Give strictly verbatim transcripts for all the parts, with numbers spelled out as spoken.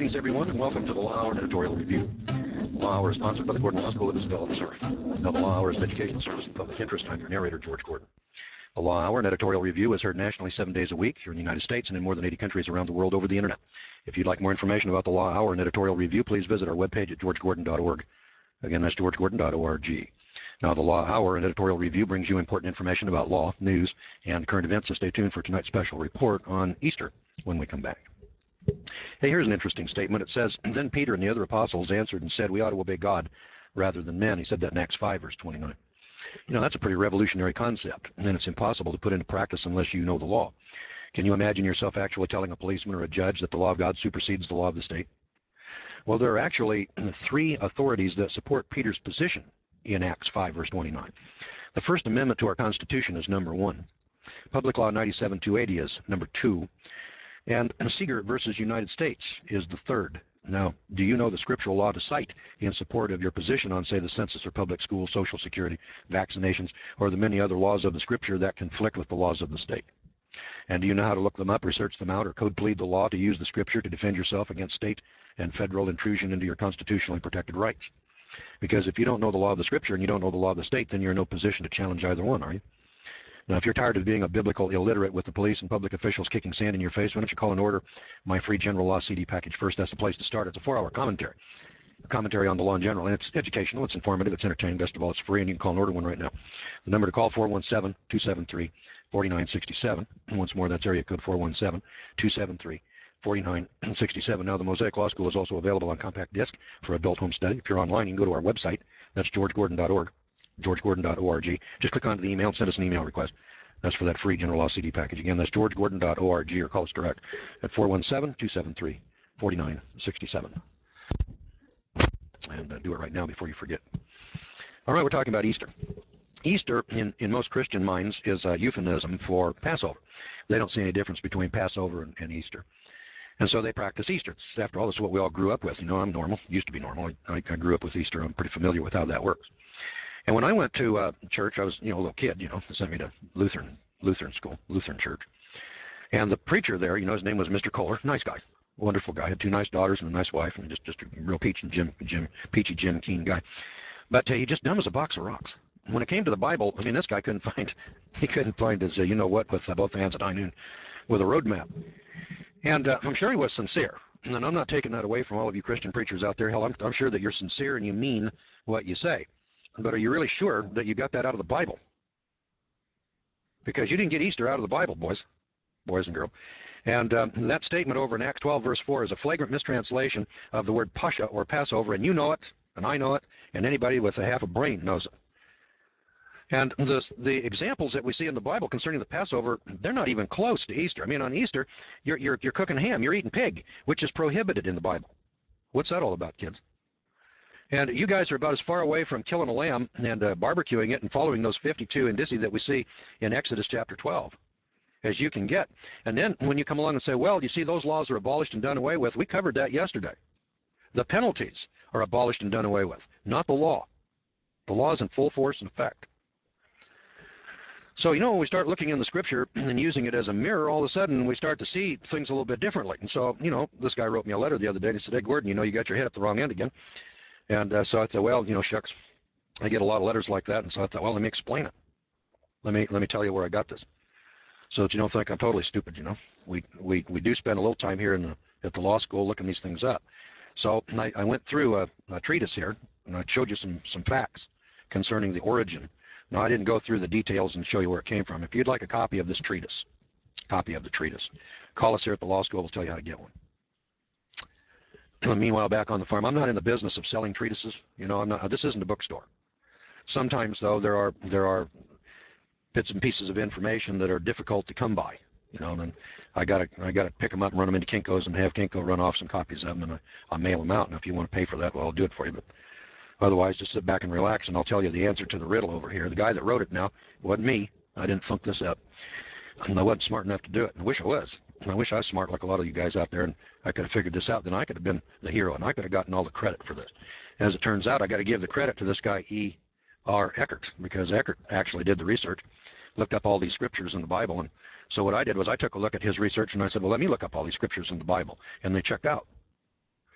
Greetings, everyone, and welcome to the Law Hour Editorial Review. The Law Hour is sponsored by the Gordon Law School of Isabella, Missouri. Now, the Law Hour is an educational service and public interest. I'm your narrator, George Gordon. The Law Hour and Editorial Review is heard nationally seven days a week here in the United States and in more than eighty countries around the world over the Internet. If you'd like more information about the Law Hour and Editorial Review, please visit our webpage at george gordon dot org. Again, that's george gordon dot org. Now, the Law Hour and Editorial Review brings you important information about law, news, and current events, so stay tuned for tonight's special report on Easter when we come back. Hey, here's an interesting statement. It says, "Then Peter and the other apostles answered and said, we ought to obey God rather than men." He said that in Acts five, verse twenty-nine. You know, that's a pretty revolutionary concept, and it's impossible to put into practice unless you know the law. Can you imagine yourself actually telling a policeman or a judge that the law of God supersedes the law of the state? Well, there are actually three authorities that support Peter's position in Acts five, verse twenty-nine. The First Amendment to our Constitution is number one. Public Law ninety-seven two eighty is number two. And Seeger versus United States is the third. Now, do you know the scriptural law to cite in support of your position on, say, the census or public schools, Social Security, vaccinations, or the many other laws of the scripture that conflict with the laws of the state? And do you know how to look them up, research them out, or code plead the law to use the scripture to defend yourself against state and federal intrusion into your constitutionally protected rights? Because if you don't know the law of the scripture and you don't know the law of the state, then you're in no position to challenge either one, are you? Now, if you're tired of being a biblical illiterate with the police and public officials kicking sand in your face, why don't you call and order my free general law C D package first? That's the place to start. It's a four-hour commentary, a commentary on the law in general, and it's educational, it's informative, it's entertaining. Best of all, it's free, and you can call and order one right now. The number to call, four one seven, two seven three, four nine six seven. Once more, that's area code four one seven, two seven three, four nine six seven. Now, the Mosaic Law School is also available on compact disc for adult home study. If you're online, you can go to our website. That's george gordon dot org. george gordon dot org. Just click onto the email and send us an email request. That's for that free general law C D package. Again, that's george gordon dot org, or call us direct at four one seven, two seven three, four nine six seven. And uh, do it right now before you forget. All right, we're talking about Easter. Easter, in, in most Christian minds, is a euphemism for Passover. They don't see any difference between Passover and, and Easter. And so they practice Easter. It's, after all, this is what we all grew up with. You know, I'm normal. Used to be normal. I, I grew up with Easter. I'm pretty familiar with how that works. And when I went to uh, church, I was, you know, a little kid, you know, they sent me to Lutheran, Lutheran school, Lutheran church. And the preacher there, you know, his name was Mister Kohler, nice guy, wonderful guy, had two nice daughters and a nice wife, and just, just a real peach and Jim, Jim, peachy Jim Keen guy. But uh, he just dumb as a box of rocks. When it came to the Bible, I mean, this guy couldn't find, he couldn't find his, uh, you know what, with uh, both hands at high noon, with a roadmap. And uh, I'm sure he was sincere. And I'm not taking that away from all of you Christian preachers out there. Hell, I'm, I'm sure that you're sincere and you mean what you say. But are you really sure that you got that out of the Bible? Because you didn't get Easter out of the Bible, boys, boys and girls. And um, that statement over in Acts twelve, verse four, is a flagrant mistranslation of the word Pascha, or Passover, and you know it, and I know it, and anybody with a half a brain knows it. And the, the examples that we see in the Bible concerning the Passover, they're not even close to Easter. I mean, on Easter, you're, you're, you're cooking ham, you're eating pig, which is prohibited in the Bible. What's that all about, kids? And you guys are about as far away from killing a lamb and uh, barbecuing it and following those fifty-two indici that we see in Exodus chapter twelve as you can get. And then when you come along and say, well, you see, those laws are abolished and done away with, we covered that yesterday. The penalties are abolished and done away with, not the law. The law is in full force and effect. So, you know, when we start looking in the scripture and using it as a mirror, all of a sudden we start to see things a little bit differently. And so, you know, this guy wrote me a letter the other day and he said, hey, Gordon, you know, you got your head at the wrong end again. And uh, so I thought, well, you know, shucks, I get a lot of letters like that. And so I thought, well, let me explain it. Let me let me tell you where I got this, so that you don't think I'm totally stupid. You know, we we we do spend a little time here in the at the law school looking these things up. So I, I went through a, a treatise here, and I showed you some some facts concerning the origin. Now, I didn't go through the details and show you where it came from. If you'd like a copy of this treatise, copy of the treatise, call us here at the law school. We'll tell you how to get one. Meanwhile, back on the farm, I'm not in the business of selling treatises. You know, I'm not. This isn't a bookstore. Sometimes, though, there are there are bits and pieces of information that are difficult to come by. You know, and then I gotta I gotta pick them up and run them into Kinko's and have Kinko run off some copies of them, and I, I'll mail them out. And if you want to pay for that, well, I'll do it for you. But otherwise, just sit back and relax, and I'll tell you the answer to the riddle over here. The guy that wrote it now wasn't me. I didn't thunk this up. And I wasn't smart enough to do it. I wish I was. I wish I was smart like a lot of you guys out there, and I could have figured this out. Then I could have been the hero, and I could have gotten all the credit for this. As it turns out, I got to give the credit to this guy E R Eckert, because Eckert actually did the research, looked up all these scriptures in the Bible. And so what I did was I took a look at his research, and I said, well, let me look up all these scriptures in the Bible. And they checked out.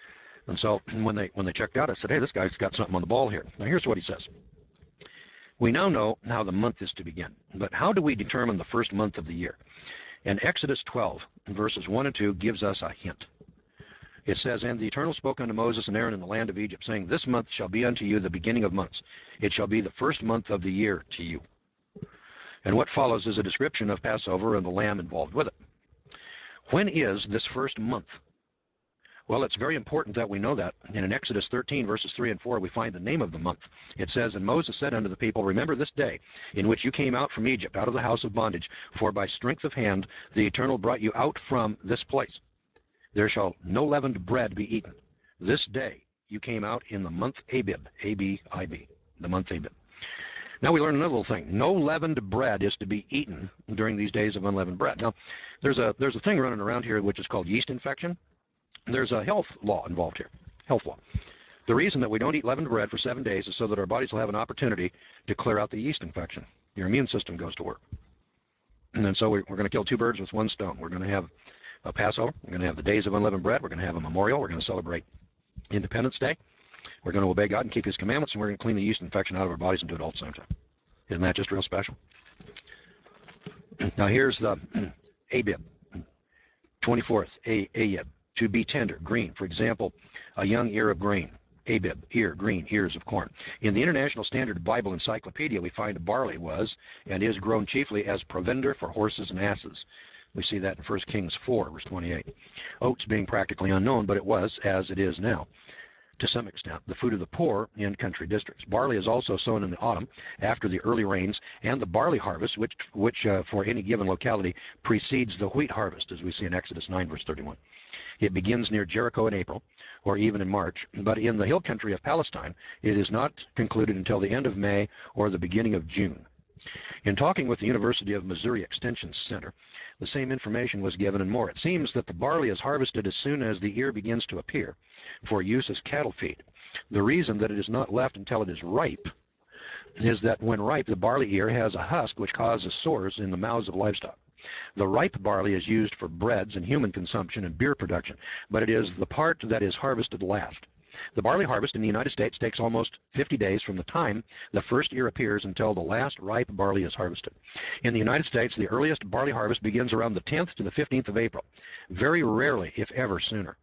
And so when they when they checked out, I said, hey, this guy's got something on the ball here. Now here's what he says. We now know how the month is to begin, but how do we determine the first month of the year? And Exodus twelve, verses one and two gives us a hint. It says, and the Eternal spoke unto Moses and Aaron in the land of Egypt, saying, this month shall be unto you the beginning of months. It shall be the first month of the year to you. And what follows is a description of Passover and the lamb involved with it. When is this first month? Well, it's very important that we know that. And in Exodus thirteen, verses three and four, we find the name of the month. It says, and Moses said unto the people, remember this day in which you came out from Egypt, out of the house of bondage, for by strength of hand the Eternal brought you out from this place. There shall no leavened bread be eaten. This day you came out in the month Abib, A B I B, the month Abib. Now we learn another little thing. No leavened bread is to be eaten during these days of unleavened bread. Now, there's a there's a thing running around here which is called yeast infection. There's a health law involved here, health law. The reason that we don't eat leavened bread for seven days is so that our bodies will have an opportunity to clear out the yeast infection. Your immune system goes to work. And then so we're, we're going to kill two birds with one stone. We're going to have a Passover. We're going to have the days of unleavened bread. We're going to have a memorial. We're going to celebrate Independence Day. We're going to obey God and keep His commandments, and we're going to clean the yeast infection out of our bodies and do it all at the same time. Isn't that just real special? Now here's the Abib, twenty-fourth, A Ayib, to be tender, green. For example, a young ear of grain. Abib, ear, green, ears of corn. In the International Standard Bible Encyclopedia, we find barley was and is grown chiefly as provender for horses and asses. We see that in First Kings four, verse twenty-eight. Oats being practically unknown, but it was, as it is now, to some extent, the food of the poor in country districts. Barley is also sown in the autumn after the early rains and the barley harvest, which, which uh, for any given locality precedes the wheat harvest, as we see in Exodus nine, verse thirty-one. It begins near Jericho in April, or even in March, but in the hill country of Palestine, it is not concluded until the end of May or the beginning of June. In talking with the University of Missouri Extension Center, the same information was given and more. It seems that the barley is harvested as soon as the ear begins to appear for use as cattle feed. The reason that it is not left until it is ripe is that when ripe, the barley ear has a husk which causes sores in the mouths of livestock. The ripe barley is used for breads and human consumption and beer production, but it is the part that is harvested last. The barley harvest in the United States takes almost fifty days from the time the first ear appears until the last ripe barley is harvested. In the United States, the earliest barley harvest begins around the tenth to the fifteenth of April, very rarely, if ever, sooner.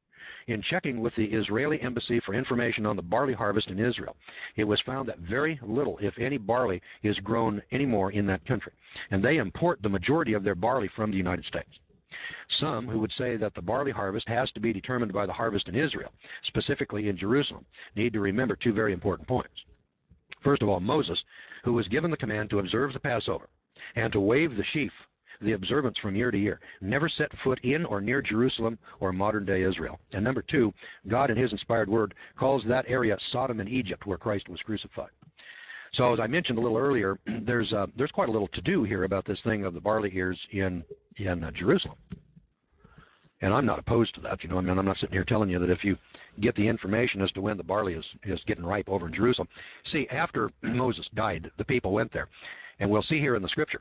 In checking with the Israeli embassy for information on the barley harvest in Israel, it was found that very little, if any, barley is grown anymore in that country, and they import the majority of their barley from the United States. Some who would say that the barley harvest has to be determined by the harvest in Israel, specifically in Jerusalem, need to remember two very important points. First of all, Moses, who was given the command to observe the Passover and to wave the sheaf, the observance from year to year, never set foot in or near Jerusalem or modern-day Israel. And number two, God in His inspired word calls that area Sodom and Egypt, where Christ was crucified. So as I mentioned a little earlier, there's uh, there's quite a little to do here about this thing of the barley ears in in uh, Jerusalem. And I'm not opposed to that. You know, I mean, I'm not sitting here telling you that if you get the information as to when the barley is, is getting ripe over in Jerusalem. See, after Moses died, the people went there. And we'll see here in the scripture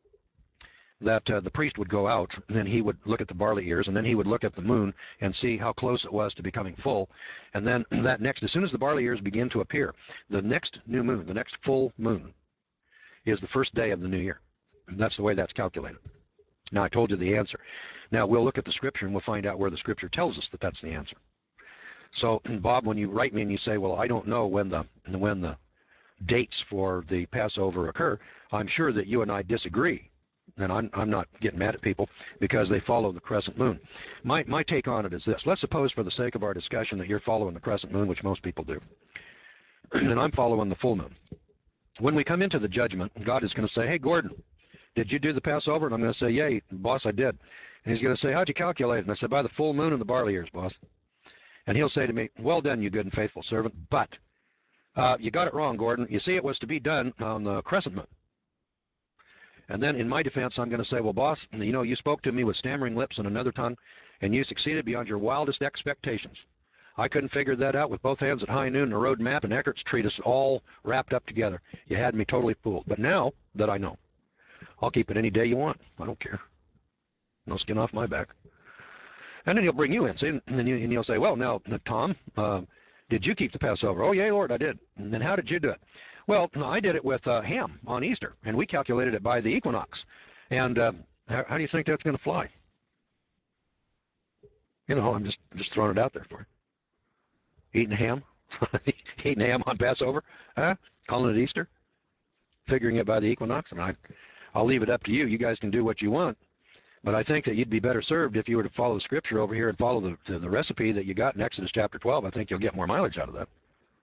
that uh, the priest would go out, and then he would look at the barley ears, and then he would look at the moon and see how close it was to becoming full. And then that next, as soon as the barley ears begin to appear, the next new moon, the next full moon, is the first day of the new year. And that's the way that's calculated. Now, I told you the answer. Now, we'll look at the scripture, and we'll find out where the scripture tells us that that's the answer. So, Bob, when you write me and you say, well, I don't know when the when the dates for the Passover occur, I'm sure that you and I disagree. And I'm, I'm not getting mad at people because they follow the crescent moon. My, my take on it is this. Let's suppose, for the sake of our discussion, that you're following the crescent moon, which most people do. And I'm following the full moon. When we come into the judgment, God is going to say, hey, Gordon, did you do the Passover? And I'm going to say, yay, boss, I did. And he's going to say, how'd you calculate it? And I said, by the full moon and the barley ears, boss. And he'll say to me, well done, you good and faithful servant, but uh, you got it wrong, Gordon. You see, it was to be done on the crescent moon. And then in my defense, I'm going to say, well, boss, you know, you spoke to me with stammering lips and another tongue, and you succeeded beyond your wildest expectations. I couldn't figure that out with both hands at high noon and a road map and Eckert's treatise all wrapped up together. You had me totally fooled. But now that I know, I'll keep it any day you want. I don't care. No skin off my back. And then he'll bring you in, see, and then you, and he'll say, well, now, Tom, uh, did you keep the Passover? Oh, yea, Lord, I did. And then how did you do it? Well, no, I did it with uh, ham on Easter, and we calculated it by the equinox. And uh, how, how do you think that's going to fly? You know, I'm just just throwing it out there for you. Eating ham, eating ham on Passover, huh? Calling it Easter, figuring it by the equinox. I mean, I, I'll leave it up to you. You guys can do what you want. But I think that you'd be better served if you were to follow the scripture over here and follow the, the, the recipe that you got in Exodus chapter twelve. I think you'll get more mileage out of that.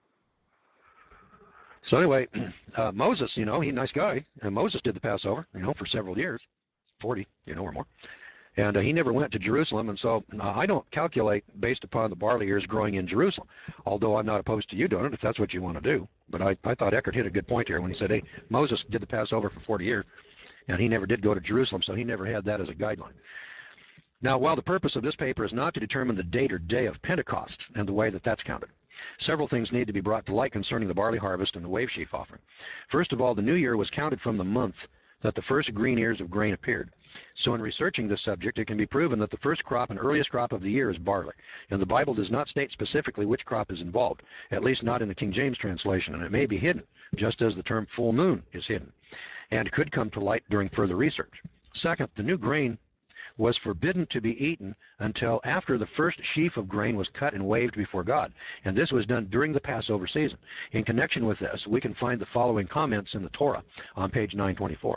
So anyway, uh, Moses, you know, he's a nice guy. And Moses did the Passover, you know, for several years, forty, you know, or more. And uh, he never went to Jerusalem. And so uh, I don't calculate based upon the barley ears growing in Jerusalem, although I'm not opposed to you doing it if that's what you want to do. But I, I thought Eckert hit a good point here when he said, hey, Moses did the Passover for forty years. And he never did go to Jerusalem, so he never had that as a guideline. Now, while the purpose of this paper is not to determine the date or day of Pentecost and the way that that's counted, several things need to be brought to light concerning the barley harvest and the wave sheaf offering. First of all, the new year was counted from the month that the first green ears of grain appeared. So in researching this subject, it can be proven that the first crop and earliest crop of the year is barley. And the Bible does not state specifically which crop is involved, at least not in the King James translation, and it may be hidden, just as the term full moon is hidden, and could come to light during further research. Second, the new grain was forbidden to be eaten until after the first sheaf of grain was cut and waved before God. And this was done during the Passover season. In connection with this, we can find the following comments in the Torah on page nine twenty-four.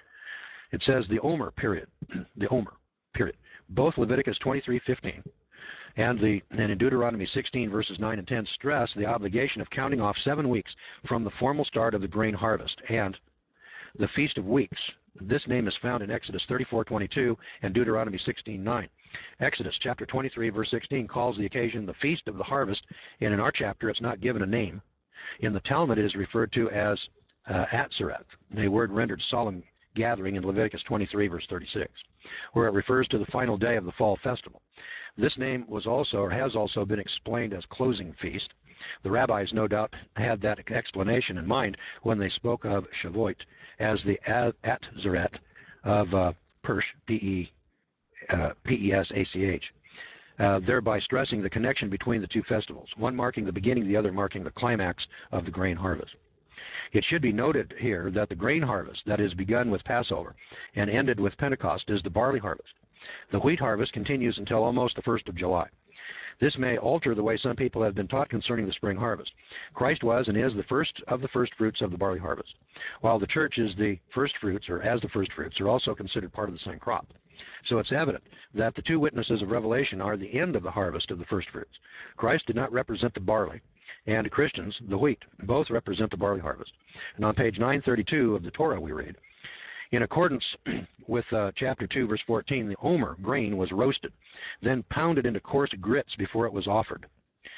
It says the Omer period, the Omer period. Both Leviticus twenty-three fifteen and the and in Deuteronomy sixteen verses nine and ten stress the obligation of counting off seven weeks from the formal start of the grain harvest and the Feast of Weeks. This name is found in Exodus thirty-four twenty-two and Deuteronomy sixteen nine. Exodus chapter twenty-three verse sixteen calls the occasion the Feast of the Harvest, and in our chapter it's not given a name. In the Talmud it is referred to as uh, Atzeret, a word rendered solemn gathering in Leviticus twenty-three verse thirty-six, where it refers to the final day of the fall festival. This name was also or has also been explained as closing feast. The rabbis no doubt had that explanation in mind when they spoke of Shavuot as the Atzeret of uh, Persh, P E, uh, P E S A C H, uh, thereby stressing the connection between the two festivals, one marking the beginning, the other marking the climax of the grain harvest. It should be noted here that the grain harvest that is begun with Passover and ended with Pentecost is the barley harvest. The wheat harvest continues until almost the first of July. This may alter the way some people have been taught concerning the spring harvest. Christ was and is the first of the first fruits of the barley harvest, while the church is the first fruits, or as the first fruits, are also considered part of the same crop. So it's evident that the two witnesses of Revelation are the end of the harvest of the first fruits. Christ did not represent the barley, and Christians, the wheat. Both represent the barley harvest. And on page nine thirty-two of the Torah we read, in accordance with uh, chapter two, verse fourteen, the omer grain was roasted, then pounded into coarse grits before it was offered.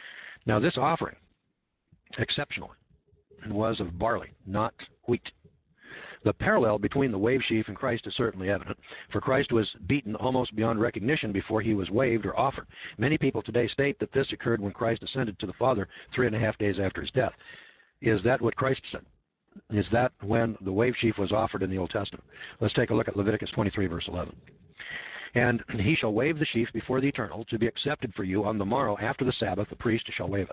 Now this offering, exceptionally, was of barley, not wheat. The parallel between the wave sheaf and Christ is certainly evident, for Christ was beaten almost beyond recognition before he was waved or offered. Many people today state that this occurred when Christ ascended to the Father three and a half days after his death. Is that what Christ said? Is that when the wave sheaf was offered in the Old Testament? Let's take a look at Leviticus twenty-three, verse eleven. And he shall wave the sheaf before the Eternal to be accepted for you on the morrow after the Sabbath, the priest shall wave it.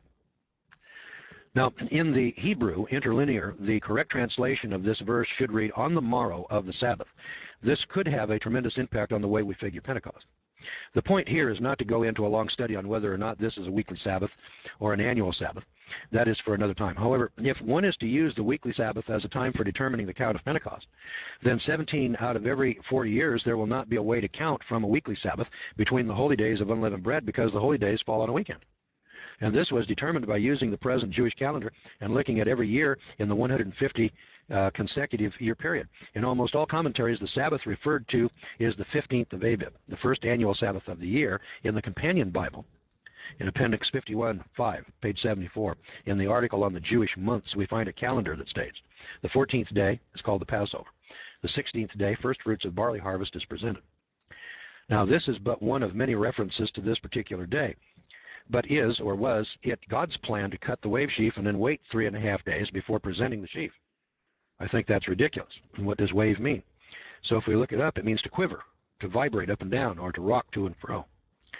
Now, in the Hebrew interlinear, the correct translation of this verse should read, on the morrow of the Sabbath. This could have a tremendous impact on the way we figure Pentecost. The point here is not to go into a long study on whether or not this is a weekly Sabbath or an annual Sabbath. That is for another time. However, if one is to use the weekly Sabbath as a time for determining the count of Pentecost, then seventeen out of every forty years there will not be a way to count from a weekly Sabbath between the holy days of unleavened bread, because the holy days fall on a weekend. And this was determined by using the present Jewish calendar and looking at every year in the one hundred fifty uh, consecutive year period. In almost all commentaries, the Sabbath referred to is the fifteenth of Abib, the first annual Sabbath of the year. In the Companion Bible, in Appendix fifty-one five, page seventy-four, in the article on the Jewish months, we find a calendar that states the fourteenth day is called the Passover. The sixteenth day, first fruits of barley harvest, is presented. Now, this is but one of many references to this particular day. But is, or was, it God's plan to cut the wave sheaf and then wait three and a half days before presenting the sheaf? I think that's ridiculous. And what does wave mean? So if we look it up, it means to quiver, to vibrate up and down, or to rock to and fro.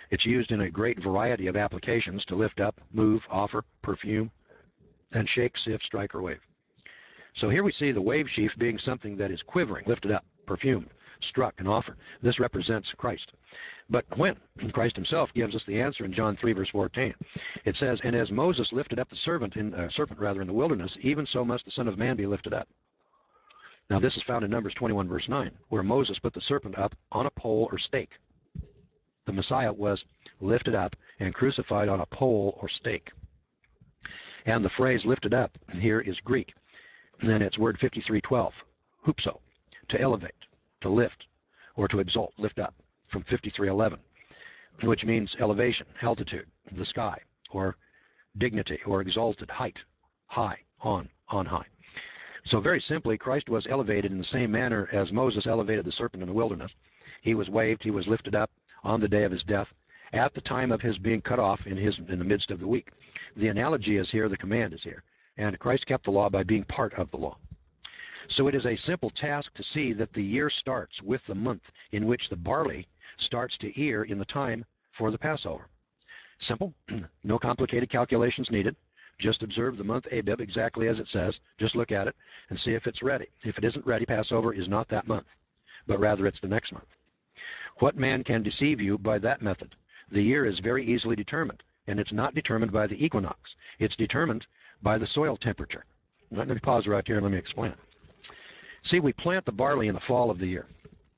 It's used in a great variety of applications to lift up, move, offer, perfume, and shake, sift, strike, or wave. So here we see the wave sheaf being something that is quivering, lifted up, perfumed, struck, and offered. This represents Christ. But when? Christ himself gives us the answer in John three, verse fourteen. It says, and as Moses lifted up the servant in, uh, serpent rather in the wilderness, even so must the Son of Man be lifted up. Now this is found in Numbers twenty-one, verse nine, where Moses put the serpent up on a pole or stake. The Messiah was lifted up and crucified on a pole or stake. And the phrase lifted up here is Greek. And then it's word fifty-three twelve, hupso, to elevate, to lift, or to exalt, lift up, from fifty-three eleven, which means elevation, altitude, the sky, or dignity, or exalted, height, high, on, on high. So very simply, Christ was elevated in the same manner as Moses elevated the serpent in the wilderness. He was waved, he was lifted up on the day of his death, at the time of his being cut off in, his, in the midst of the week. The analogy is here, the command is here. And Christ kept the law by being part of the law. So it is a simple task to see that the year starts with the month in which the barley starts to ear in the time for the Passover. Simple, no complicated calculations needed. Just observe the month Abib exactly as it says. Just look at it and see if it's ready. If it isn't ready, Passover is not that month, but rather it's the next month. What man can deceive you by that method? The year is very easily determined, and it's not determined by the equinox. It's determined by the soil temperature. Let me pause right here and let me explain it. See, we plant the barley in the fall of the year.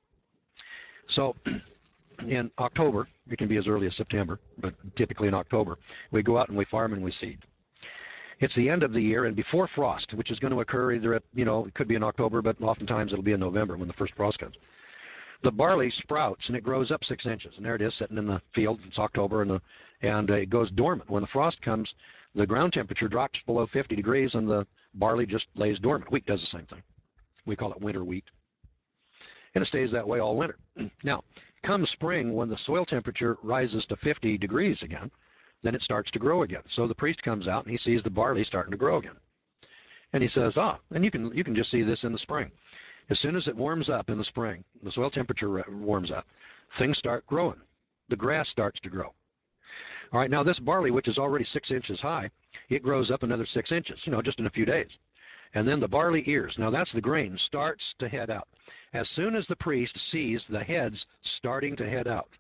So in October, it can be as early as September, but typically in October, we go out and we farm and we seed. It's the end of the year and before frost, which is going to occur either at, you know, it could be in October, but oftentimes it'll be in November when the first frost comes. The barley sprouts and it grows up six inches, and there it is sitting in the field. It's October, and, the, and uh, it goes dormant. When the frost comes, the ground temperature drops below fifty degrees, and the barley just lays dormant. Wheat does the same thing. We call it winter wheat. And it stays that way all winter. Now, come spring, when the soil temperature rises to fifty degrees again, then it starts to grow again. So the priest comes out and he sees the barley starting to grow again. And he says, ah, and you can, you can just see this in the spring. As soon as it warms up in the spring, the soil temperature warms up, things start growing. The grass starts to grow. All right, now this barley, which is already six inches high, it grows up another six inches, you know, just in a few days. And then the barley ears, now that's the grain, starts to head out. As soon as the priest sees the heads starting to head out,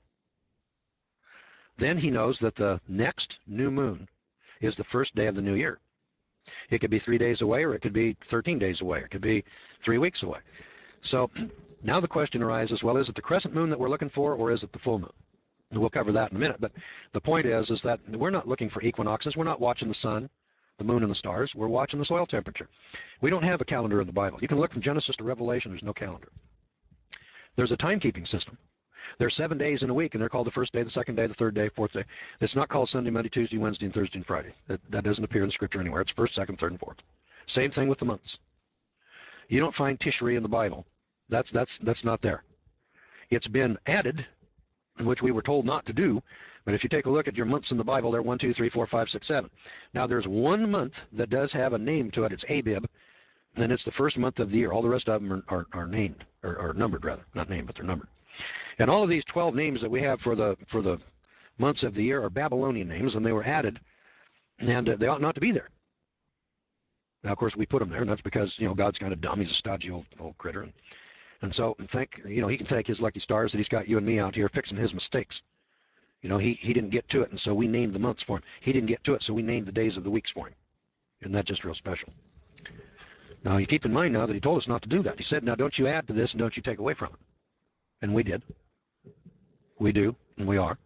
then he knows that the next new moon is the first day of the new year. It could be three days away, or it could be thirteen days away, or it could be three weeks away. So now the question arises, well, is it the crescent moon that we're looking for, or is it the full moon? We'll cover that in a minute, but the point is, is that we're not looking for equinoxes. We're not watching the sun, the moon, and the stars. We're watching the soil temperature. We don't have a calendar in the Bible. You can look from Genesis to Revelation. There's no calendar. There's a timekeeping system. There's seven days in a week, and they're called the first day, the second day, the third day, fourth day. It's not called Sunday, Monday, Tuesday, Wednesday, and Thursday, and Friday. That, that doesn't appear in the Scripture anywhere. It's first, second, third, and fourth. Same thing with the months. You don't find Tishri in the Bible. That's, that's, that's not there. It's been added, which we were told not to do, but if you take a look at your months in the Bible, they're one, two, three, four, five, six, seven. Now, there's one month that does have a name to it. It's Abib, and it's the first month of the year. All the rest of them are, are, are named, or are numbered, rather. Not named, but they're numbered. And all of these twelve names that we have for the for the months of the year are Babylonian names, and they were added, and uh, they ought not to be there. Now, of course, we put them there, and that's because, you know, God's kind of dumb. He's a stodgy old, old critter. And, and so, think, you know, he can take his lucky stars that he's got you and me out here fixing his mistakes. You know, he, he didn't get to it, and so we named the months for him. He didn't get to it, so we named the days of the weeks for him. Isn't that just real special? Now, you keep in mind now that he told us not to do that. He said, now, don't you add to this, and don't you take away from it. And we did. We do, and we are.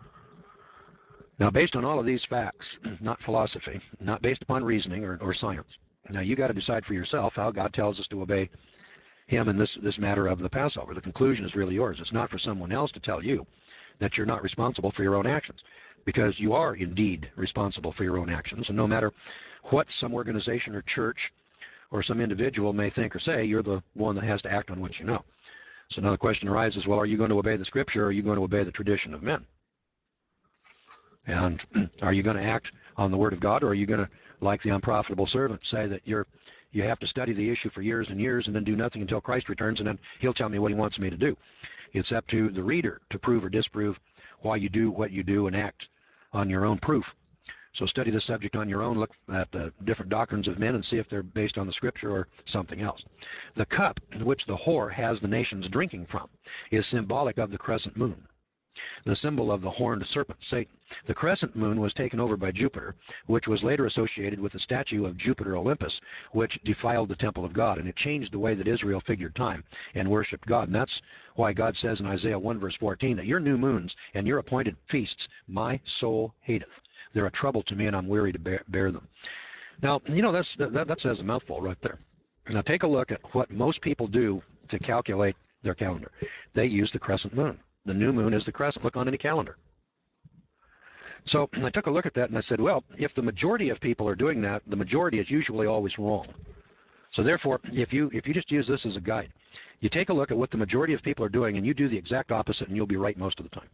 Now, based on all of these facts, not philosophy, not based upon reasoning or, or science, now you got to decide for yourself how God tells us to obey him in this, this matter of the Passover. The conclusion is really yours. It's not for someone else to tell you that you're not responsible for your own actions, because you are indeed responsible for your own actions. And no matter what some organization or church or some individual may think or say, you're the one that has to act on what you know. So now the question arises, well, are you going to obey the Scripture, or are you going to obey the tradition of men? And are you going to act on the Word of God, or are you going to, like the unprofitable servant, say that you're, you have to study the issue for years and years and then do nothing until Christ returns, and then he'll tell me what he wants me to do? It's up to the reader to prove or disprove why you do what you do and act on your own proof. So study the subject on your own, look at the different doctrines of men and see if they're based on the scripture or something else. The cup in which the whore has the nations drinking from is symbolic of the crescent moon, the symbol of the horned serpent, Satan. The crescent moon was taken over by Jupiter, which was later associated with the statue of Jupiter Olympus, which defiled the temple of God, and it changed the way that Israel figured time and worshiped God. And that's why God says in Isaiah one verse fourteen that your new moons and your appointed feasts my soul hateth. They're a trouble to me, and I'm weary to bear, bear them. Now, you know, that's, that, that says a mouthful right there. Now take a look at what most people do to calculate their calendar. They use the crescent moon. The new moon is the crescent. Look on any calendar. So I took a look at that and I said, well, if the majority of people are doing that, the majority is usually always wrong. So therefore, if you if you just use this as a guide, you take a look at what the majority of people are doing and you do the exact opposite and you'll be right most of the time.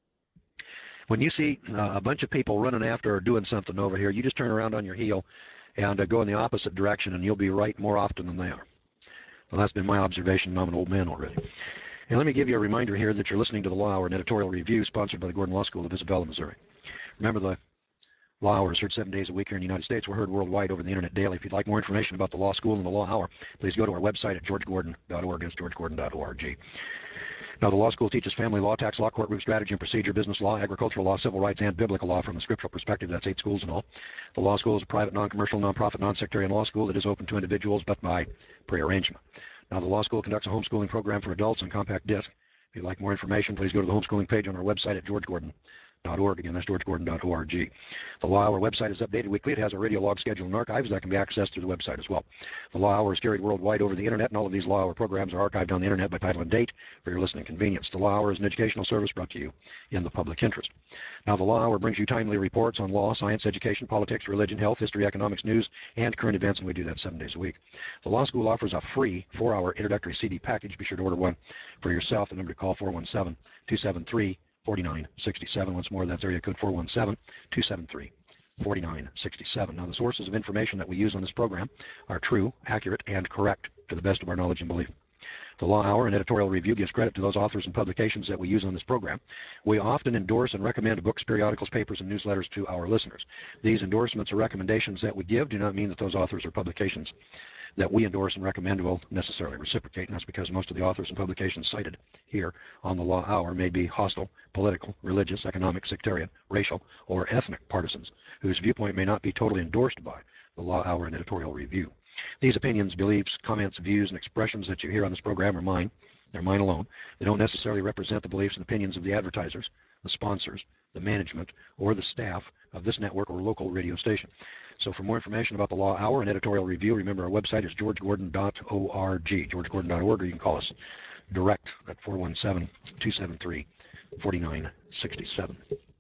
When you see uh, a bunch of people running after or doing something over here, you just turn around on your heel and uh, go in the opposite direction and you'll be right more often than they are. Well, that's been my observation. I'm an old man already. And let me give you a reminder here that you're listening to the Law Hour, an editorial review sponsored by the Gordon Law School of Isabella, Missouri. Remember, the Law Hour is heard seven days a week here in the United States. We're heard worldwide over the internet daily. If you'd like more information about the Law School and the Law Hour, please go to our website at george gordon dot org. It's george gordon dot org. Now, the law school teaches family law, tax law, courtroom strategy and procedure, business law, agricultural law, civil rights, and biblical law from a scriptural perspective. That's eight schools in all. The law school is a private, non-commercial, non-profit, non-sectarian law school that is open to individuals, but by prearrangement. Now, the law school conducts a homeschooling program for adults on compact disc. If you'd like more information, please go to the homeschooling page on our website at george gordon dot org. Again, that's george gordon dot org. The Law Hour website is updated weekly. It has a radio log schedule and archives that can be accessed through the website as well. The Law Hour is carried worldwide over the internet, and all of these Law Hour programs are archived on the internet by title and date for your listening convenience. The Law Hour is an educational service brought to you in the public interest. Now, the Law Hour brings you timely reports on law, science, education, politics, religion, health, history, economics, news, and current events, and we do that seven days a week. The Law School offers a free four-hour introductory C D package. Be sure to order one for yourself. The number to call, four one seven, two seven three, four nine six seven. Once more, that's area code four one seven, two seven three, four nine six seven. Now, the sources of information that we use on this program are true, accurate, and correct to the best of our knowledge and belief. The Law Hour and editorial review gives credit to those authors and publications that we use on this program. We often endorse and recommend books, periodicals, papers, and newsletters to our listeners. These endorsements or recommendations that we give do not mean that those authors or publications that we endorse and recommend will necessarily reciprocate, and that's because most of the authors and publications cited here on the Law Hour may be hostile, political, religious, economic, sectarian, racial, or ethnic partisans whose viewpoint may not be totally endorsed by the Law Hour and editorial review. These opinions, beliefs, comments, views, and expressions that you hear on this program are mine. They're mine alone. They don't necessarily represent the beliefs and opinions of the advertisers, the sponsors, the management, or the staff of this network or local radio station. So for more information about the Law Hour and editorial review, remember our website is george gordon dot org, george gordon dot org, or you can call us direct at four one seven, two seven three, four nine six seven.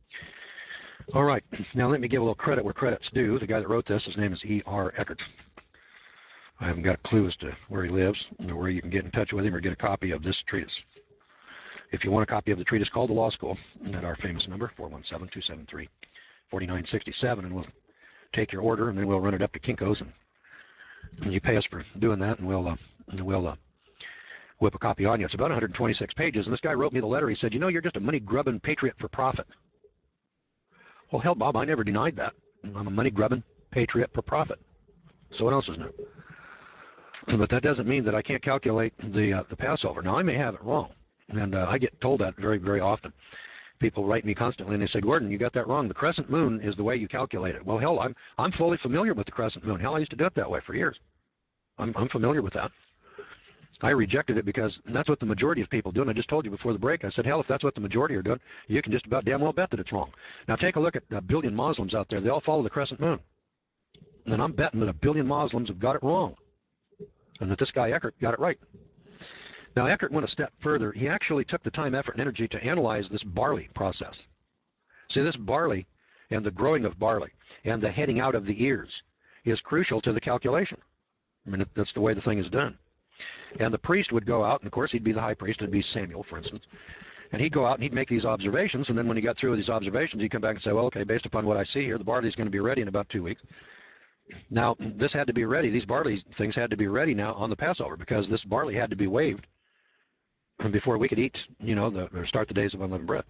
All right, now let me give a little credit where credit's due. The guy that wrote this, his name is E R Eckert. I haven't got a clue as to where he lives or where you can get in touch with him or get a copy of this treatise. If you want a copy of the treatise, call the law school at our famous number, four one seven, two seven three, four nine six seven, and we'll take your order, and then we'll run it up to Kinko's, and, and you pay us for doing that, and we'll, uh, and we'll uh, whip a copy on you. It's about one hundred twenty-six pages, and this guy wrote me the letter. He said, you know, you're just a money-grubbing patriot for profit. Well, hell, Bob, I never denied that. I'm a money-grubbing patriot for profit. So what else is new? But that doesn't mean that I can't calculate the uh, the Passover. Now, I may have it wrong, and uh, I get told that very, very often. People write me constantly, and they say, Gordon, you got that wrong. The crescent moon is the way you calculate it. Well, hell, I'm, I'm fully familiar with the crescent moon. Hell, I used to do it that way for years. I'm, I'm familiar with that. I rejected it because that's what the majority of people do, and I just told you before the break. I said, hell, if that's what the majority are doing, you can just about damn well bet that it's wrong. Now, take a look at a billion Muslims out there. They all follow the crescent moon. And I'm betting that a billion Muslims have got it wrong, and that this guy Eckert got it right. Now, Eckert went a step further. He actually took the time, effort, and energy to analyze this barley process. See, this barley and the growing of barley and the heading out of the ears is crucial to the calculation. I mean, that's the way the thing is done. And the priest would go out, and of course he'd be the high priest, it'd be Samuel, for instance, and he'd go out and he'd make these observations, and then when he got through with these observations, he'd come back and say, well, okay, based upon what I see here, the barley is going to be ready in about two weeks. Now, this had to be ready. These barley things had to be ready now on the Passover because this barley had to be waved before we could eat, you know, the, or start the days of unleavened bread.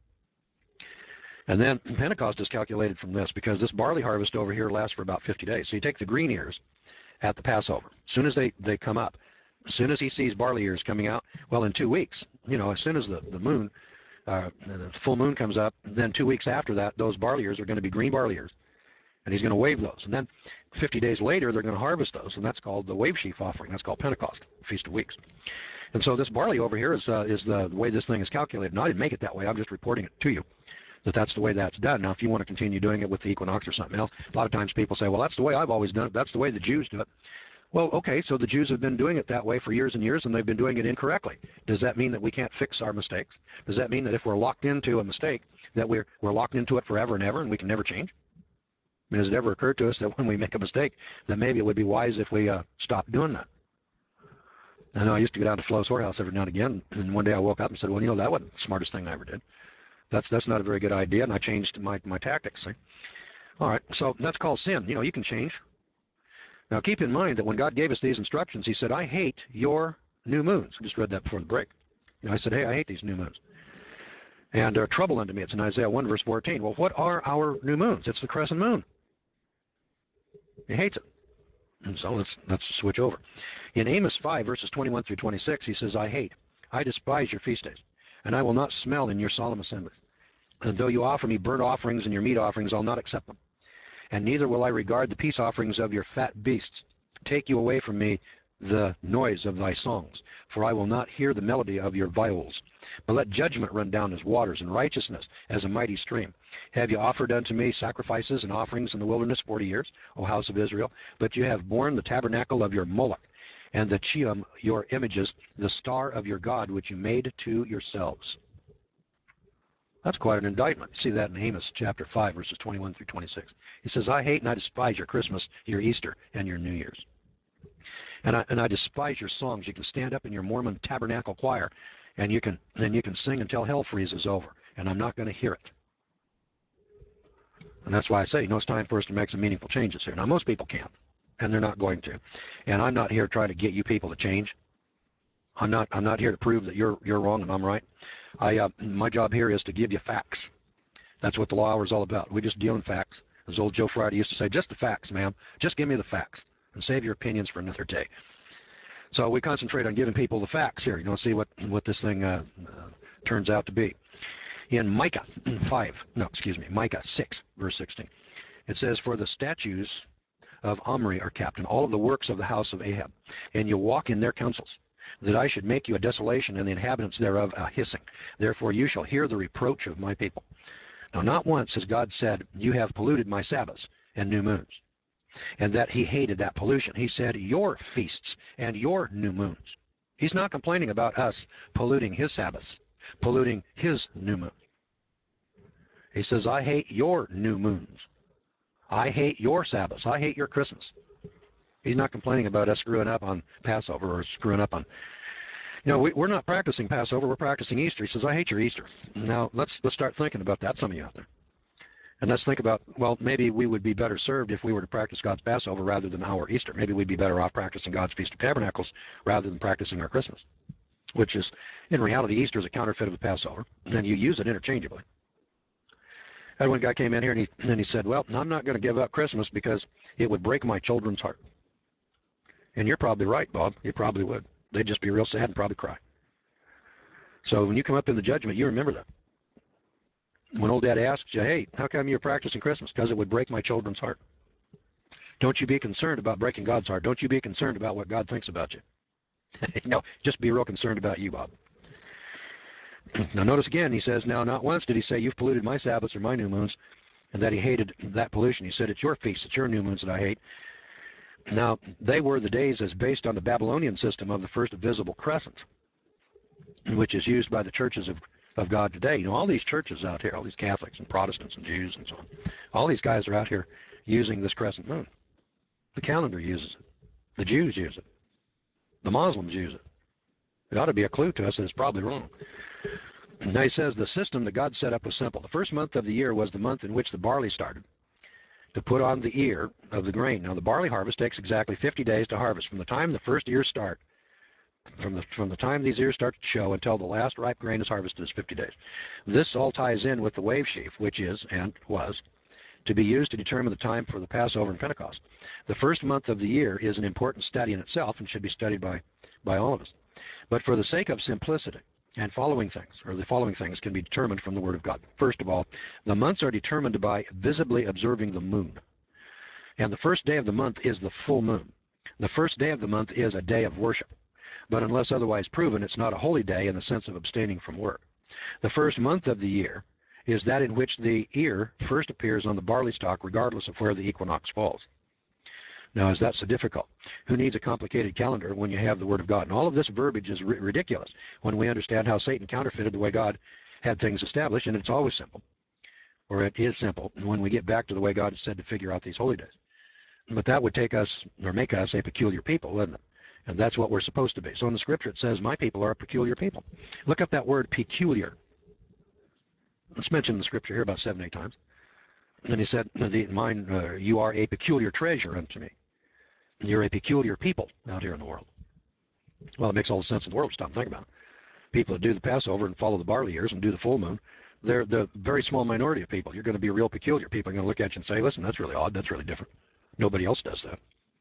And then Pentecost is calculated from this, because this barley harvest over here lasts for about fifty days. So you take the green ears at the Passover. As soon as they, they come up, as soon as he sees barley ears coming out, well, in two weeks, you know, as soon as the, the moon, uh, the full moon comes up, then two weeks after that, those barley ears are going to be green barley ears. And he's going to wave those. And then fifty days later, they're going to harvest those, and that's called the wave sheaf offering. That's called Pentecost, Feast of Weeks. And so this barley over here is, uh, is the way this thing is calculated. And I didn't make it that way. I'm just reporting it to you, that that's the way that's done. Now, if you want to continue doing it with the equinox or something else, a lot of times people say, well, that's the way I've always done it. That's the way the Jews do it. Well, okay, so the Jews have been doing it that way for years and years, and they've been doing it incorrectly. Does that mean that we can't fix our mistakes? Does that mean that if we're locked into a mistake, that we're, we're locked into it forever and ever, and we can never change? I mean, has it ever occurred to us that when we make a mistake, that maybe it would be wise if we uh, stopped doing that? I know I used to go down to Flo's whorehouse every now and again, and one day I woke up and said, well, you know, that wasn't the smartest thing I ever did. That's that's not a very good idea, and I changed my, my tactics. See? All right, so that's called sin. You know, you can change. Now, keep in mind that when God gave us these instructions, he said, I hate your new moons. I just read that before the break. You know, I said, hey, I hate these new moons. And they're trouble unto me. It's in Isaiah one, verse fourteen. Well, what are our new moons? It's the crescent moon. He hates it. And so let's, let's switch over. In Amos five, verses twenty-one through twenty-six, he says, I hate, I despise your feast days, and I will not smell in your solemn assemblies. And though you offer me burnt offerings and your meat offerings, I'll not accept them. And neither will I regard the peace offerings of your fat beasts. Take you away from me the noise of thy songs, for I will not hear the melody of your viols. But let judgment run down as waters, and righteousness as a mighty stream. Have you offered unto me sacrifices and offerings in the wilderness forty years, O house of Israel? But you have borne the tabernacle of your Moloch, and the Cheam, your images, the star of your God, which you made to yourselves. That's quite an indictment. You see that in Amos chapter five, verses twenty-one through twenty-six. He says, I hate and I despise your Christmas, your Easter, and your New Year's. And I, and I despise your songs. You can stand up in your Mormon tabernacle choir, and you can, and you can sing until hell freezes over, and I'm not going to hear it. And that's why I say, you know, it's time for us to make some meaningful changes here. Now, most people can't, and they're not going to. And I'm not here trying to get you people to change. I'm not, I'm not here to prove that you're, you're wrong and I'm right. I, uh, my job here is to give you facts. That's what the law hour is all about. We just deal in facts. As old Joe Friday used to say, just the facts, ma'am. Just give me the facts and save your opinions for another day. So we concentrate on giving people the facts here. You know, see what, what this thing uh, uh, turns out to be. In Micah five, no, excuse me, Micah six, verse sixteen, it says, for the statues of Omri are kept, and all of the works of the house of Ahab, and you walk in their counsels, that I should make you a desolation, and the inhabitants thereof a hissing. Therefore you shall hear the reproach of my people. Now, not once has God said, you have polluted my Sabbaths and new moons, and that he hated that pollution. He said, your feasts and your new moons. He's not complaining about us polluting his Sabbaths, polluting his new moons. He says, I hate your new moons. I hate your Sabbaths. I hate your Christmas. He's not complaining about us screwing up on Passover or screwing up on, you know, we, we're not practicing Passover, we're practicing Easter. He says, I hate your Easter. Now, let's, let's start thinking about that, some of you out there. And let's think about, well, maybe we would be better served if we were to practice God's Passover rather than our Easter. Maybe we'd be better off practicing God's Feast of Tabernacles rather than practicing our Christmas, which is, in reality, Easter is a counterfeit of the Passover, and you use it interchangeably. And one guy came in here and he, and he said, well, I'm not going to give up Christmas because it would break my children's heart. And you're probably right, Bob. You probably would. They'd just be real sad and probably cry. So when you come up in the judgment, you remember that. When old dad asks you, hey, how come you're practicing Christmas? Because it would break my children's heart. Don't you be concerned about breaking God's heart. Don't you be concerned about what God thinks about you. No, just be real concerned about you, Bob. Now notice again, he says, now not once did he say, you've polluted my Sabbaths or my new moons, and that he hated that pollution. He said, it's your feasts, it's your new moons that I hate. Now, they were the days as based on the Babylonian system of the first visible crescent, which is used by the churches of, of God today. You know, all these churches out here, all these Catholics and Protestants and Jews and so on, all these guys are out here using this crescent moon. The calendar uses it. The Jews use it. The Muslims use it. It ought to be a clue to us that it's probably wrong. Now he says the system that God set up was simple. The first month of the year was the month in which the barley started to put on the ear of the grain. Now the barley harvest takes exactly fifty days to harvest. From the time the first ears start From the, from the time these ears start to show until the last ripe grain is harvested is fifty days. This all ties in with the wave sheaf, which is, and was, to be used to determine the time for the Passover and Pentecost. The first month of the year is an important study in itself and should be studied by, by all of us. But for the sake of simplicity, and following things, or the following things can be determined from the Word of God. First of all, the months are determined by visibly observing the moon. And the first day of the month is the full moon. The first day of the month is a day of worship. But unless otherwise proven, it's not a holy day in the sense of abstaining from work. The first month of the year is that in which the ear first appears on the barley stalk, regardless of where the equinox falls. Now, is that so difficult? Who needs a complicated calendar when you have the Word of God? And all of this verbiage is ri- ridiculous when we understand how Satan counterfeited the way God had things established, and it's always simple, or it is simple, when we get back to the way God has said to figure out these holy days. But that would take us, or make us, a peculiar people, wouldn't it? And that's what we're supposed to be. So in the Scripture it says, my people are a peculiar people. Look up that word peculiar. It's mentioned in the Scripture here about seven, eight times. And he said, the, mine, uh, you are a peculiar treasure unto me. You're a peculiar people out here in the world. Well, it makes all the sense in the world. Stop and think about it. People that do the Passover and follow the barley years and do the full moon, they're the very small minority of people. You're going to be real peculiar. People are going to look at you and say, listen, that's really odd. That's really different. Nobody else does that.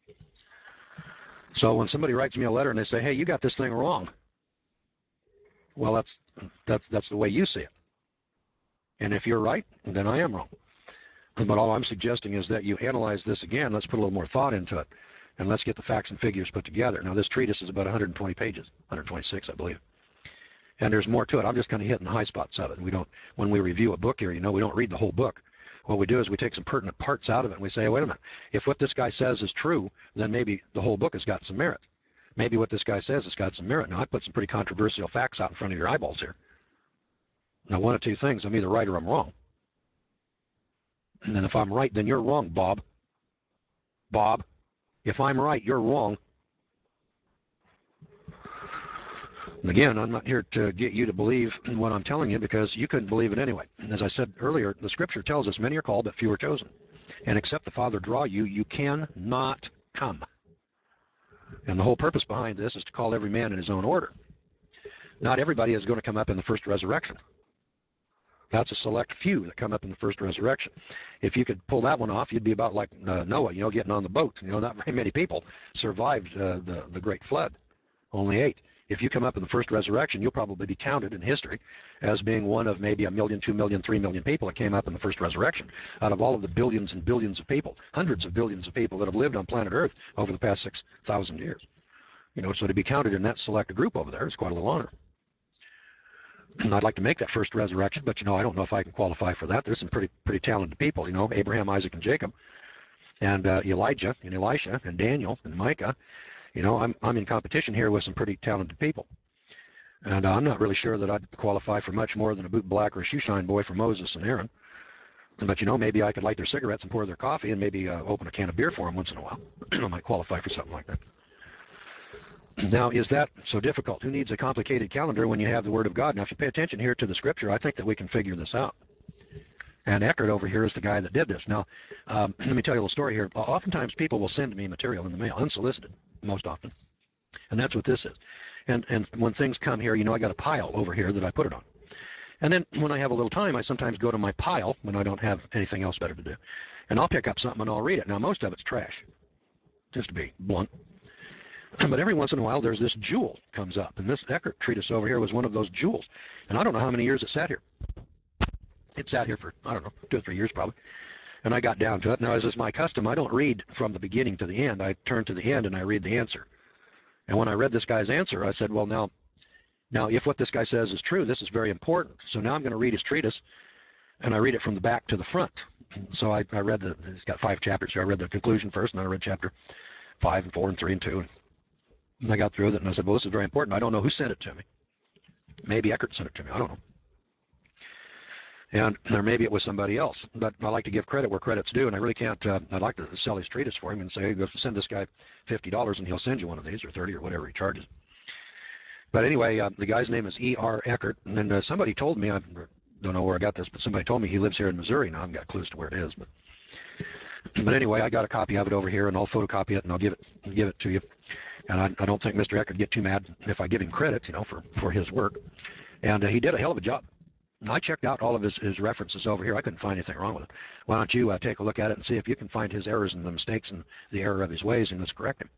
So when somebody writes me a letter and they say, hey, you got this thing wrong, well, that's, that's, that's the way you see it. And if you're right, then I am wrong. But all I'm suggesting is that you analyze this again. Let's put a little more thought into it. And let's get the facts and figures put together. Now, this treatise is about one hundred twenty pages, one hundred twenty-six, I believe. And there's more to it. I'm just kind of hitting the high spots of it. We don't, when we review a book here, you know, we don't read the whole book. What we do is we take some pertinent parts out of it and we say, wait a minute, if what this guy says is true, then maybe the whole book has got some merit. Maybe what this guy says has got some merit. Now, I put some pretty controversial facts out in front of your eyeballs here. Now, one of two things, I'm either right or I'm wrong. And then if I'm right, then you're wrong, Bob. Bob, if I'm right, you're wrong. And again, I'm not here to get you to believe in what I'm telling you because you couldn't believe it anyway. As I said earlier, the Scripture tells us many are called, but few are chosen. And except the Father draw you, you cannot come. And the whole purpose behind this is to call every man in his own order. Not everybody is going to come up in the first resurrection. That's a select few that come up in the first resurrection. If you could pull that one off, you'd be about like uh, Noah, you know, getting on the boat. You know, not very many people survived uh, the, the great flood. Only eight. If you come up in the first resurrection, you'll probably be counted in history as being one of maybe a million, two million, three million people that came up in the first resurrection out of all of the billions and billions of people, hundreds of billions of people that have lived on planet Earth over the past six thousand years. You know, so to be counted in that select group over there is quite a little honor. And I'd like to make that first resurrection, but you know, I don't know if I can qualify for that. There's some pretty pretty talented people, you know, Abraham, Isaac, and Jacob, and uh, Elijah, and Elisha, and Daniel, and Micah. You know, I'm I'm in competition here with some pretty talented people, and uh, I'm not really sure that I'd qualify for much more than a boot black or a shoe shine boy for Moses and Aaron. But you know, maybe I could light their cigarettes and pour their coffee, and maybe uh, open a can of beer for them once in a while. I might qualify for something like that. Now, is that so difficult? Who needs a complicated calendar when you have the Word of God? Now, if you pay attention here to the Scripture, I think that we can figure this out. And Eckert over here is the guy that did this. Now, um, let me tell you a little story here. Oftentimes, people will send me material in the mail, unsolicited, most often. And that's what this is. And, and when things come here, you know, I got a pile over here that I put it on. And then when I have a little time, I sometimes go to my pile when I don't have anything else better to do. And I'll pick up something and I'll read it. Now, most of it's trash, just to be blunt. But every once in a while, there's this jewel comes up. And this Eckert treatise over here was one of those jewels. And I don't know how many years it sat here. It sat here for, I don't know, two or three years probably. And I got down to it. Now, as is my custom, I don't read from the beginning to the end. I turn to the end and I read the answer. And when I read this guy's answer, I said, well, now, now if what this guy says is true, this is very important. So now I'm going to read his treatise, and I read it from the back to the front. So I, I read the, it's got five chapters here. I read the conclusion first, and then I read chapter five and four and three and two. And And I got through with it, and I said, well, this is very important. I don't know who sent it to me. Maybe Eckert sent it to me. I don't know. And or maybe it was somebody else. But I like to give credit where credit's due, and I really can't. Uh, I'd like to sell his treatise for him and say, hey, go send this guy fifty dollars, and he'll send you one of these, or thirty, or whatever he charges. But anyway, uh, the guy's name is E R Eckert, and uh, somebody told me, I don't know where I got this, but somebody told me he lives here in Missouri. Now I haven't got clues to where it is. But, but anyway, I got a copy of it over here, and I'll photocopy it, and I'll give it, give it to you. And I, I don't think Mister Eck would get too mad if I give him credit, you know, for, for his work. And uh, he did a hell of a job. I checked out all of his, his references over here. I couldn't find anything wrong with it. Why don't you uh, take a look at it and see if you can find his errors and the mistakes and the error of his ways, and let's correct him.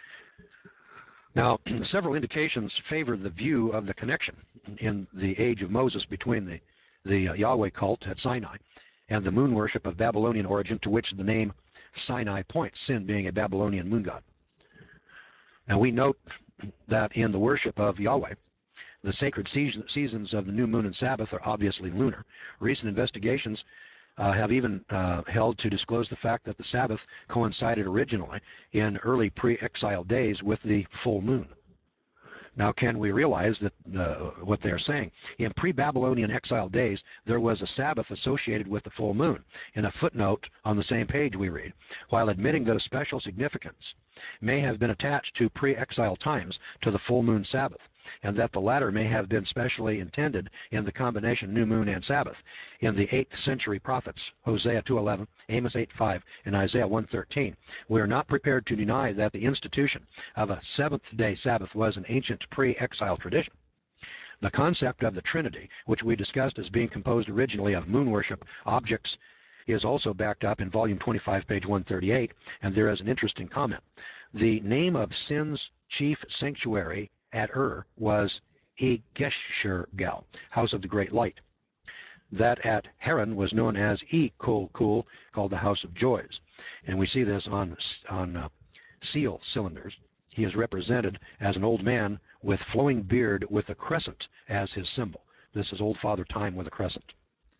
Now, several indications favor the view of the connection in the age of Moses between the, the uh, Yahweh cult at Sinai and the moon worship of Babylonian origin to which the name Sinai points, Sin being a Babylonian moon god. Now, we note that in the worship of Yahweh, the sacred season, seasons of the new moon and Sabbath are obviously lunar. Recent investigations uh, have even uh, held to disclose the fact that the Sabbath coincided originally in early pre-exile days with the full moon. Now, can we realize that uh, what they're saying? In pre-Babylonian exile days, there was a Sabbath associated with the full moon. In a footnote on the same page we read, while admitting that a special significance may have been attached to pre-exile times to the full moon Sabbath, and that the latter may have been specially intended in the combination new moon and Sabbath in the eighth century prophets, Hosea two eleven, Amos eight five, and Isaiah one thirteen. We are not prepared to deny that the institution of a seventh-day Sabbath was an ancient pre-exile tradition. The concept of the Trinity, which we discussed as being composed originally of moon worship objects, is also backed up in volume twenty-five, page one thirty-eight, and there is an interesting comment. The name of Sin's chief sanctuary at Ur was E-Geshur-Gal, House of the Great Light. That at Haran was known as E-Kul-Kul, called the House of Joys. And we see this on, on uh, seal cylinders. He is represented as an old man with flowing beard with a crescent as his symbol. This is Old Father Time with a crescent.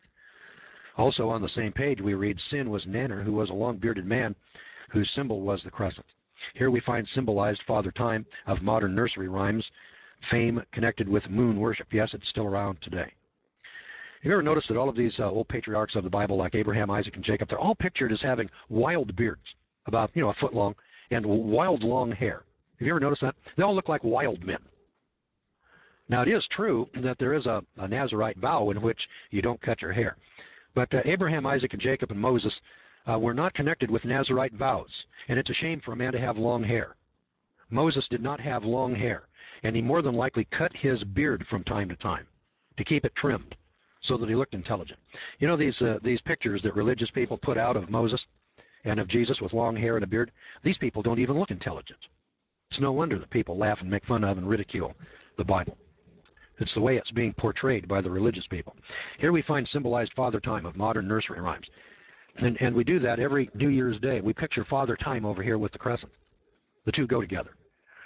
Also on the same page we read Sin was Nanner, who was a long-bearded man whose symbol was the crescent. Here we find symbolized Father Time of modern nursery rhymes, fame connected with moon worship. Yes, it's still around today. Have you ever noticed that all of these uh, old patriarchs of the Bible, like Abraham, Isaac, and Jacob, they're all pictured as having wild beards, about, you know, a foot long, and wild long hair. Have you ever noticed that? They all look like wild men. Now, it is true that there is a, a Nazirite vow in which you don't cut your hair. But uh, Abraham, Isaac, and Jacob, and Moses uh, were not connected with Nazirite vows, and it's a shame for a man to have long hair. Moses did not have long hair, and he more than likely cut his beard from time to time to keep it trimmed so that he looked intelligent. You know, these, uh, these pictures that religious people put out of Moses and of Jesus with long hair and a beard, these people don't even look intelligent. It's no wonder that people laugh and make fun of and ridicule the Bible. It's the way it's being portrayed by the religious people. Here we find symbolized Father Time of modern nursery rhymes. And, and we do that every New Year's Day. We picture Father Time over here with the crescent. The two go together.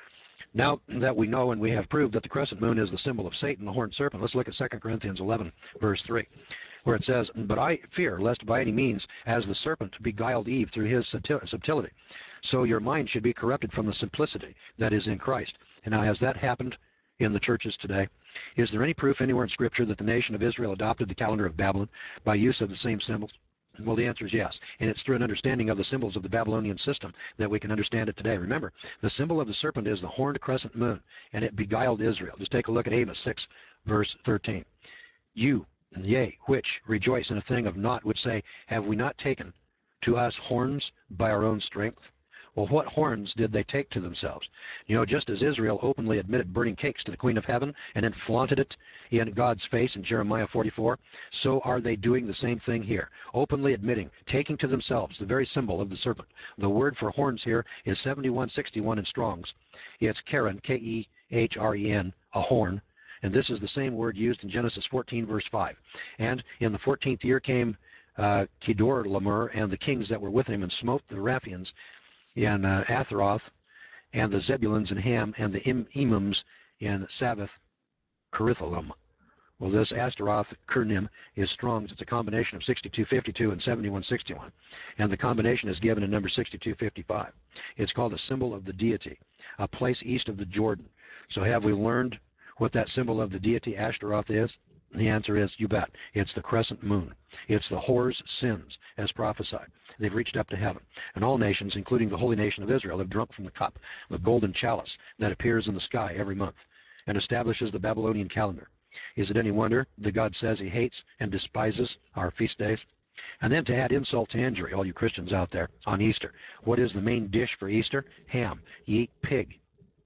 Now that we know and we have proved that the crescent moon is the symbol of Satan, the horned serpent, let's look at Second Corinthians eleven, verse three, where it says, "But I fear lest by any means, as the serpent beguiled Eve through his subtlety, so your mind should be corrupted from the simplicity that is in Christ." And now, has that happened in the churches today? Is there any proof anywhere in Scripture that the nation of Israel adopted the calendar of Babylon by use of the same symbols? Well, the answer is yes, and it's through an understanding of the symbols of the Babylonian system that we can understand it today. Remember, the symbol of the serpent is the horned crescent moon, and it beguiled Israel. Just take a look at Amos six, verse thirteen. "You, yea, which rejoice in a thing of naught, would say, have we not taken to us horns by our own strength?" Well, what horns did they take to themselves? You know, just as Israel openly admitted burning cakes to the Queen of Heaven and then flaunted it in God's face in Jeremiah forty-four, so are they doing the same thing here, openly admitting, taking to themselves the very symbol of the serpent. The word for horns here is seventy-one sixty-one in Strong's. It's Keren, K E H R E N, a horn. And this is the same word used in Genesis fourteen, verse five. "And in the fourteenth year came uh, Kedorlaomer and the kings that were with him, and smote the Raphians in uh, Atharoth, and the Zebulons in Ham, and the Im Emims in Sabbath Kerithalim." Well, this Ashtaroth Kernim is Strong's. It's a combination of sixty-two fifty-two and seventy-one sixty-one, and the combination is given in number sixty-two fifty-five. It's called a symbol of the deity, a place east of the Jordan. So have we learned what that symbol of the deity Ashtaroth is? The answer is, you bet. It's the crescent moon. It's the whore's sins, as prophesied. They've reached up to heaven. And all nations, including the holy nation of Israel, have drunk from the cup, the golden chalice that appears in the sky every month and establishes the Babylonian calendar. Is it any wonder that God says he hates and despises our feast days? And then to add insult to injury, all you Christians out there, on Easter, what is the main dish for Easter? Ham. You eat pig.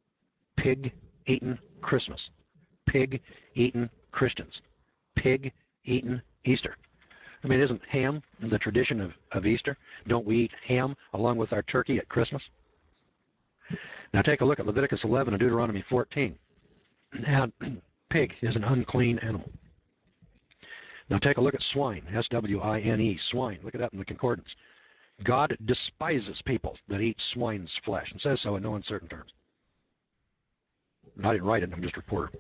pig-eating Christmas, pig-eating Christians, pig-eating Easter. I mean, isn't ham the tradition of, of Easter? Don't we eat ham along with our turkey at Christmas? Now take a look at Leviticus eleven and Deuteronomy fourteen. And pig is an unclean animal. Now take a look at swine, S W I N E, swine. Look it up in the concordance. God despises people that eat swine's flesh, and says so in no uncertain terms. And I didn't write it, I'm just a reporter.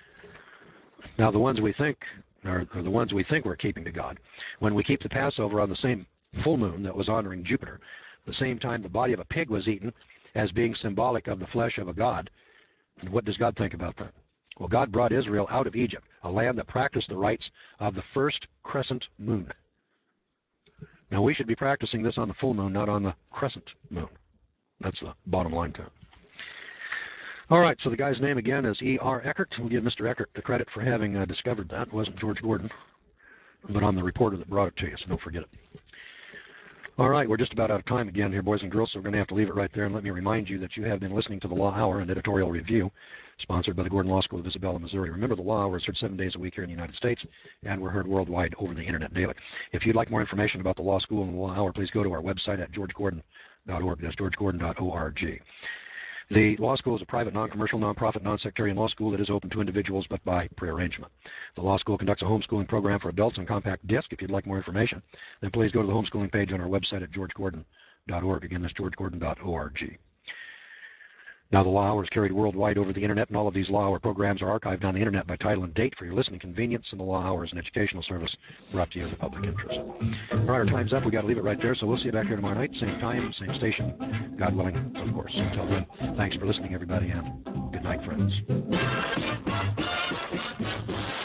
Now the ones we think are, are the ones we think we're keeping to God. When we keep the Passover on the same full moon that was honoring Jupiter, the same time the body of a pig was eaten as being symbolic of the flesh of a god, what does God think about that? Well, God brought Israel out of Egypt, a land that practiced the rites of the first crescent moon. Now, we should be practicing this on the full moon, not on the crescent moon. That's the bottom line to it. All right, so the guy's name again is E R Eckert. We'll give Mister Eckert the credit for having uh, discovered that. It wasn't George Gordon, but I'm the reporter that brought it to you, so don't forget it. All right, we're just about out of time again here, boys and girls, so we're going to have to leave it right there. And let me remind you that you have been listening to the Law Hour, an editorial review sponsored by the Gordon Law School of Isabella, Missouri. Remember, the Law Hour is heard seven days a week here in the United States, and we're heard worldwide over the Internet daily. If you'd like more information about the Law School and the Law Hour, please go to our website at george gordon dot org. That's george gordon dot org. The law school is a private, non-commercial, non-profit, non-sectarian law school that is open to individuals but by prearrangement. The law school conducts a homeschooling program for adults on compact disc. If you'd like more information, then please go to the homeschooling page on our website at george gordon dot org. Again, that's george gordon dot org. Now, the Law Hour is carried worldwide over the Internet, and all of these Law Hour programs are archived on the Internet by title and date for your listening convenience, and the Law Hour is an educational service brought to you in the public interest. All right, our time's up. We've got to leave it right there, so we'll see you back here tomorrow night, same time, same station, God willing, of course. Until then, thanks for listening, everybody, and good night, friends.